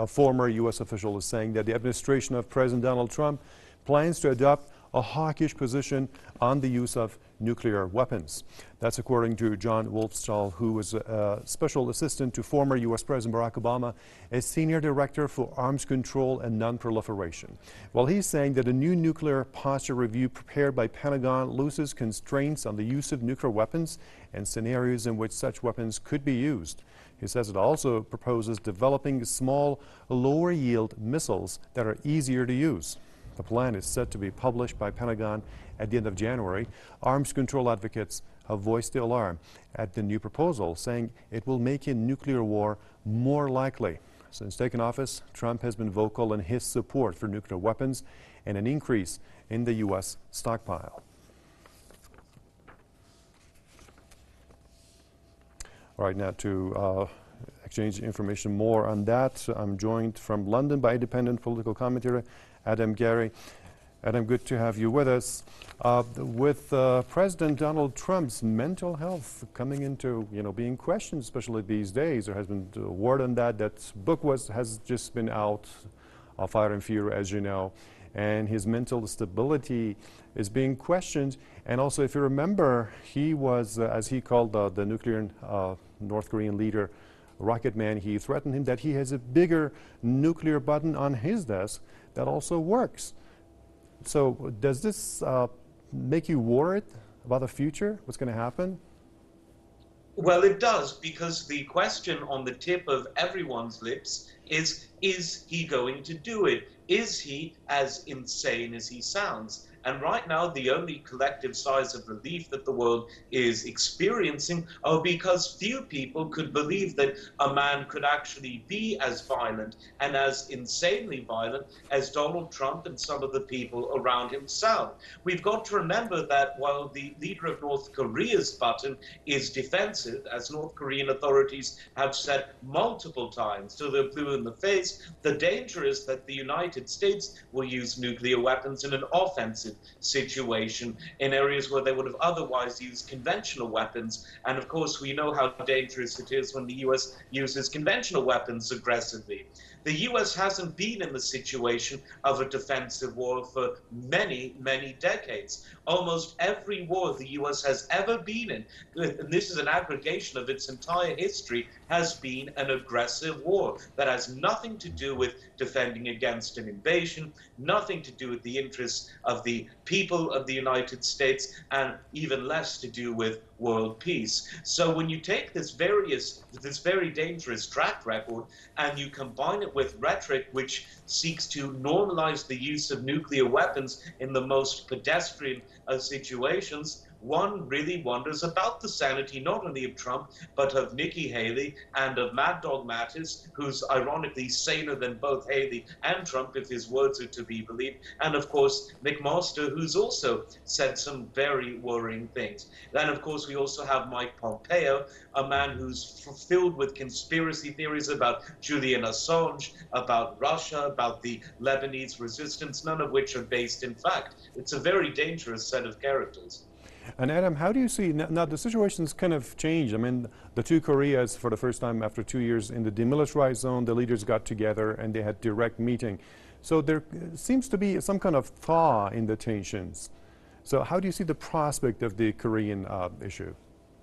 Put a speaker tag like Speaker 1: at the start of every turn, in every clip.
Speaker 1: A former U.S. official is saying that the administration of President Donald Trump plans to adopt a hawkish position on the use of nuclear weapons. That's according to John Wolfstall, who was a special assistant to former U.S. President Barack Obama as senior director for arms control and non-proliferation. Well, he's saying that a new nuclear posture review prepared by Pentagon loosens constraints on the use of nuclear weapons and scenarios in which such weapons could be used. He says it also proposes developing small, lower-yield missiles that are easier to use. The plan is set to be published by Pentagon at the end of January. Arms control advocates have voiced the alarm at the new proposal, saying it will make a nuclear war more likely. Since taking office, Trump has been vocal in his support for nuclear weapons and an increase in the U.S. stockpile. All right, now to exchange information more on that, I'm joined from London by independent political commentator Adam Gary. Adam, good to have you with us. With President Donald Trump's mental health coming into, being questioned, especially these days, there has been a word on that. That book has just been out, Fire and Fury, as you know, and his mental stability is being questioned. And also, if you remember, he was, as he called the nuclear North Korean leader, Rocket Man, he threatened him that he has a bigger nuclear button on his desk that also works. So does this make you worried about the future? What's going to happen?
Speaker 2: Well, it does, because the question on the tip of everyone's lips is he going to do it? Is he as insane as he sounds? And right now, the only collective sighs of relief that the world is experiencing are because few people could believe that a man could actually be as violent and as insanely violent as Donald Trump and some of the people around him sound. We've got to remember that while the leader of North Korea's button is defensive, as North Korean authorities have said multiple times till they're blue in the face, the danger is that the United States will use nuclear weapons in an offensive situation in areas where they would have otherwise used conventional weapons. And of course, we know how dangerous it is when the U.S. uses conventional weapons aggressively. The U.S. hasn't been in the situation of a defensive war for many, many decades. Almost every war the U.S. has ever been in, and this is an aggregation of its entire history, has been an aggressive war that has nothing to do with defending against an invasion, nothing to do with the interests of the people of the United States, and even less to do with world peace. So when you take this very dangerous track record and you combine it with rhetoric which seeks to normalize the use of nuclear weapons in the most pedestrian of situations, one really wonders about the sanity not only of Trump, but of Nikki Haley and of Mad Dog Mattis, who's ironically saner than both Haley and Trump, if his words are to be believed, and of course McMaster, who's also said some very worrying things. Then of course we also have Mike Pompeo, a man who's filled with conspiracy theories about Julian Assange, about Russia, about the Lebanese resistance, none of which are based in fact. It's a very dangerous set of characters.
Speaker 1: And Adam, how do you see, now the situation's kind of changed. I mean, the two Koreas, for the first time after 2 years in the demilitarized zone, the leaders got together and they had direct meeting. So there seems to be some kind of thaw in the tensions. So how do you see the prospect of the Korean issue?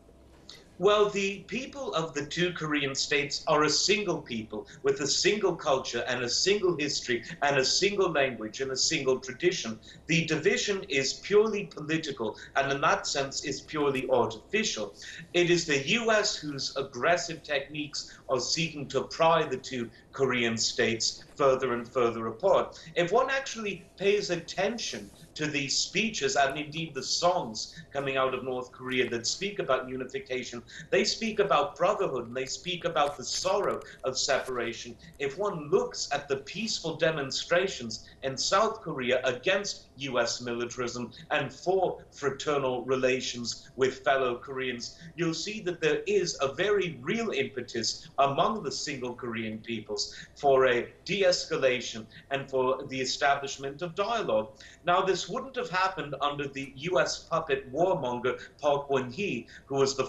Speaker 2: Well, the people of the two Korean states are a single people with a single culture and a single history and a single language and a single tradition. The division is purely political and in that sense is purely artificial. It is the U.S. whose aggressive techniques are seeking to pry the two Korean states further and further apart. If one actually pays attention to the speeches and indeed the songs coming out of North Korea that speak about unification, they speak about brotherhood and they speak about the sorrow of separation. If one looks at the peaceful demonstrations in South Korea against U.S. militarism and for fraternal relations with fellow Koreans, you'll see that there is a very real impetus among the single Korean peoples for a de-escalation and for the establishment of dialogue. Now, this wouldn't have happened under the U.S. puppet warmonger Park Geun-hye, who was the former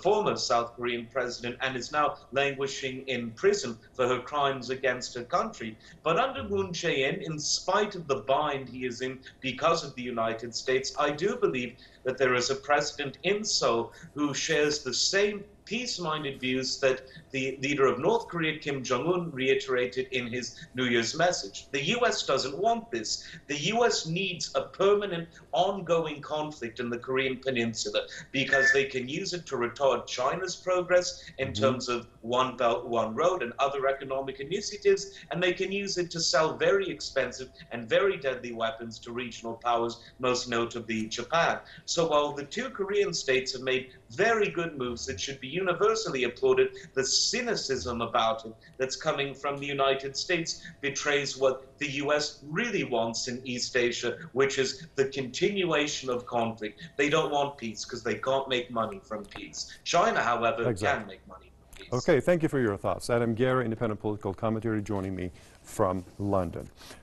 Speaker 2: South Korean president and is now languishing in prison for her crimes against her country. But under Moon Jae-in, in spite of the bind he is in because of the United States, I do believe that there is a president in Seoul who shares the same peace-minded views that the leader of North Korea, Kim Jong-un, reiterated in his New Year's message. The U.S. doesn't want this. The U.S. needs a permanent, ongoing conflict in the Korean Peninsula because they can use it to retard China's progress in terms of One Belt, One Road and other economic initiatives, and they can use it to sell very expensive and very deadly weapons to regional powers, most notably Japan. So while the two Korean states have made very good moves that should be universally applauded, the cynicism about it that's coming from the United States betrays what the U.S. really wants in East Asia, which is the continuation of conflict. They don't want peace because they can't make money from peace. China, however, can make money from peace.
Speaker 1: Okay, thank you for your thoughts. Adam Guerra, independent political commentator, joining me from London.